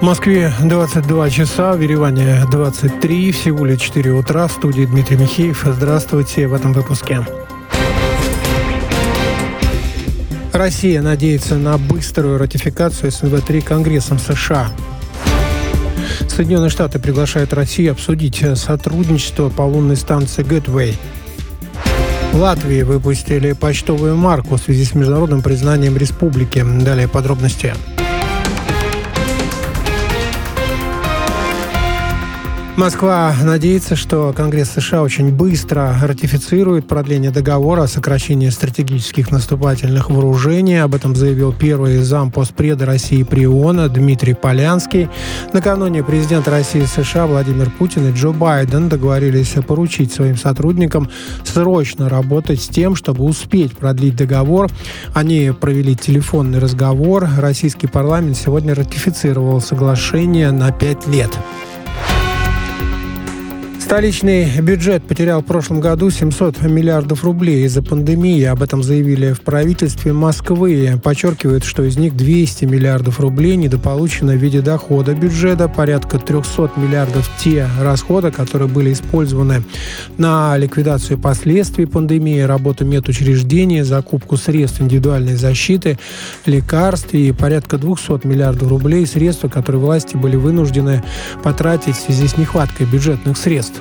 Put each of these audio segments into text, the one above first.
В Москве 22 часа, в Ереване 23, всего лишь 4 утра. В студии Дмитрий Михеев. Здравствуйте в этом выпуске. Россия надеется на быструю ратификацию СНВ-3 Конгрессом США. Соединенные Штаты приглашают Россию обсудить сотрудничество по лунной станции Gateway. В Латвии выпустили почтовую марку в связи с международным признанием республики. Далее подробности. Москва надеется, что Конгресс США очень быстро ратифицирует продление договора о сокращении стратегических наступательных вооружений. Об этом заявил первый зампоспреда России при ООН Дмитрий Полянский. Накануне президент России и США Владимир Путин и Джо Байден договорились поручить своим сотрудникам срочно работать с тем, чтобы успеть продлить договор. Они провели телефонный разговор. Российский парламент сегодня ратифицировал соглашение на 5 лет. Столичный бюджет потерял в прошлом году 700 миллиардов рублей из-за пандемии. Об этом заявили в правительстве Москвы. Подчеркивают, что из них 200 миллиардов рублей недополучено в виде дохода бюджета, порядка 300 миллиардов те расходы, которые были использованы на ликвидацию последствий пандемии, работу медучреждений, закупку средств индивидуальной защиты, лекарств и порядка 200 миллиардов рублей средства, которые власти были вынуждены потратить в связи с нехваткой бюджетных средств.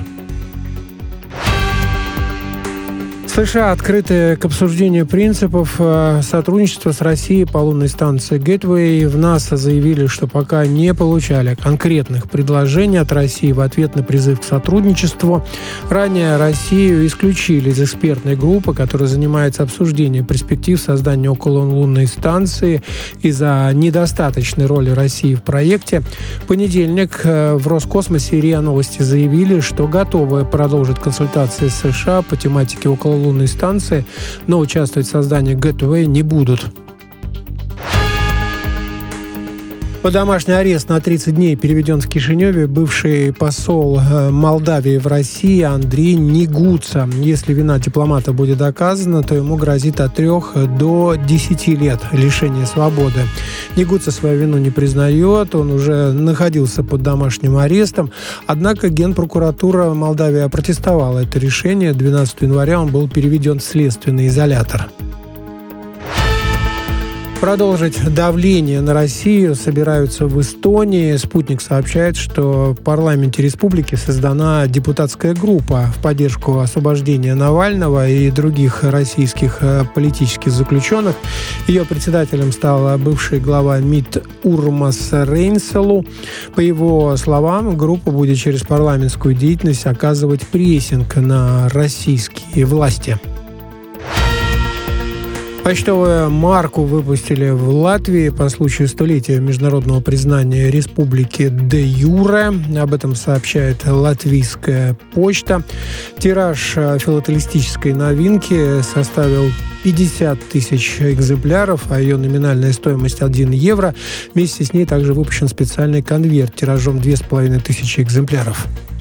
США открыты к обсуждению принципов сотрудничества с Россией по лунной станции Gateway. В НАСА заявили, что пока не получали конкретных предложений от России в ответ на призыв к сотрудничеству. Ранее Россию исключили из экспертной группы, которая занимается обсуждением перспектив создания окололунной станции из-за недостаточной роли России в проекте. В понедельник в Роскосмосе и РИА Новости заявили, что готовы продолжить консультации с США по тематике окололунной станции, но участвовать в создании Gateway не будут. Под домашний арест на 30 дней переведен в Кишиневе бывший посол Молдавии в России Андрей Негуца. Если вина дипломата будет доказана, то ему грозит от 3 до 10 лет лишения свободы. Негуца свою вину не признает, он уже находился под домашним арестом. Однако Генпрокуратура Молдавии опротестовала это решение. 12 января он был переведен в следственный изолятор. Продолжить давление на Россию собираются в Эстонии. «Спутник» сообщает, что в парламенте республики создана депутатская группа в поддержку освобождения Навального и других российских политических заключенных. Ее председателем стал бывший глава МИД Урмас Рейнселу. По его словам, группа будет через парламентскую деятельность оказывать прессинг на российские власти. Почтовую марку выпустили в Латвии по случаю столетия международного признания республики де юре. Об этом сообщает Латвийская почта. Тираж филателистической новинки составил 50 тысяч экземпляров, а ее номинальная стоимость 1 евро. Вместе с ней также выпущен специальный конверт тиражом 2500 экземпляров.